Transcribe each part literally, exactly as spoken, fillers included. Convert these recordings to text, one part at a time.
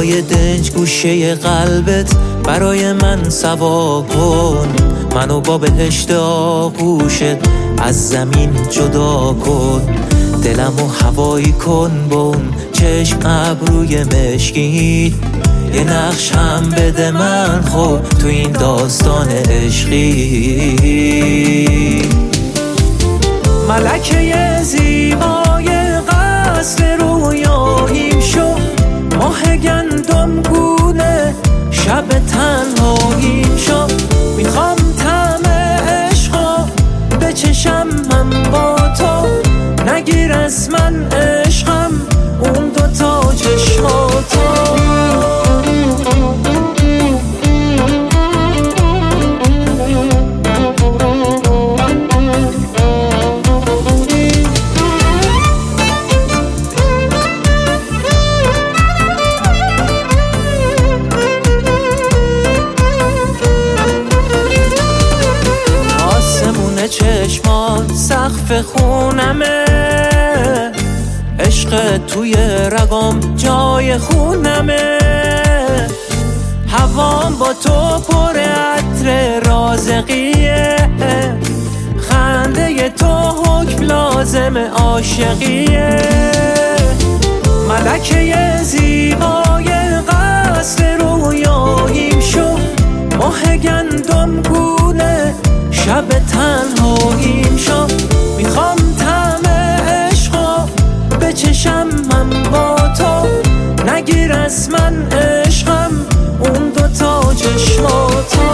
جای دنج گوشه قلبت برای من سوا کن، منو با بهشت آغوشت از زمین جدا کن. دلمو هوایی کن با اون چشم ابروی مشکین، یه نقش هم بده من خب تو این داستان عشقی. ملکه زیبای قصر رویاییم شو، ماه گندم گونه شب تنهاییم شو. میخوام طعم عشقا بچشم من با تو، نگیر از من عشقم اون دوتا چشماتو. چشمات سقف خونمه، عشق توی رگام جای خونمه. هوام با تو پر عطر رازقیه، خنده تو حکم لازم عاشقیه. ملکه زیبای قصر رویاییم شو، ماه گندم گونه شب تنهاییم شو. میخوام طعم عشقا بچشم من با تو، نگیر از من عشقم اون دوتا چشماتو.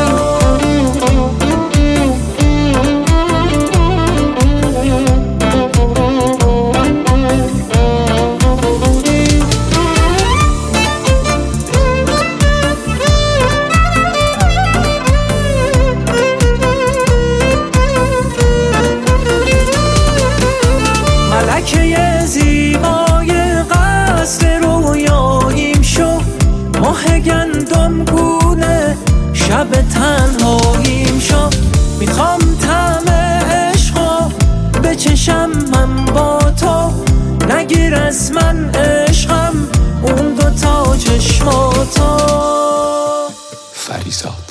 ملکه زیبای قصر رویاییم شو، ماه گندم گونه شب تنهاییم شو. میخوام طعم عشقا بچشم من با تو، نگیر از من عشقم اون دوتا چشماتو. فریسا